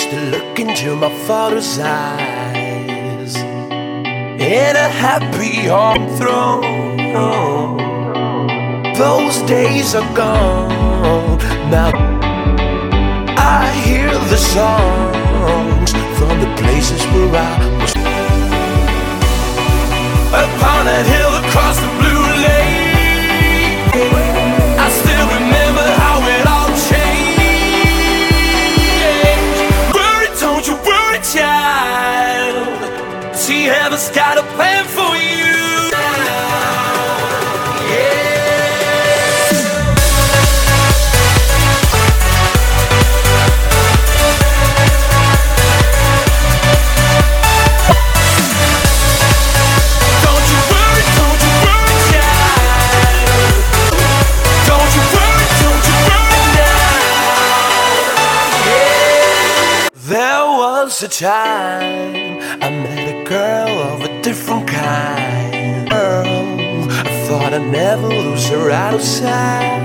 used to look into my father's eyes in a happy home throne. Those days are gone. Now I hear the songs from the places where I was. Upon a hill across the blue lake, I still remember how it all changed. Worry, don't you worry, child. See, heaven's got a plan for you. Once a time I met a girl of a different kind. I thought I'd never lose her out of sight.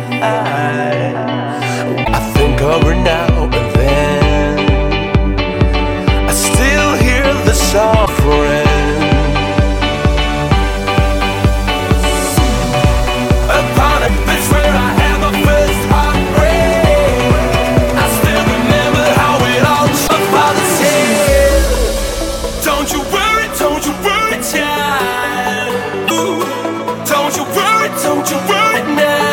I think of her now and then. I still hear the song, friend. Upon a bitch where I had my first heartbreak, I still remember how it all took. Father said, don't you worry, child. Ooh, don't you worry now.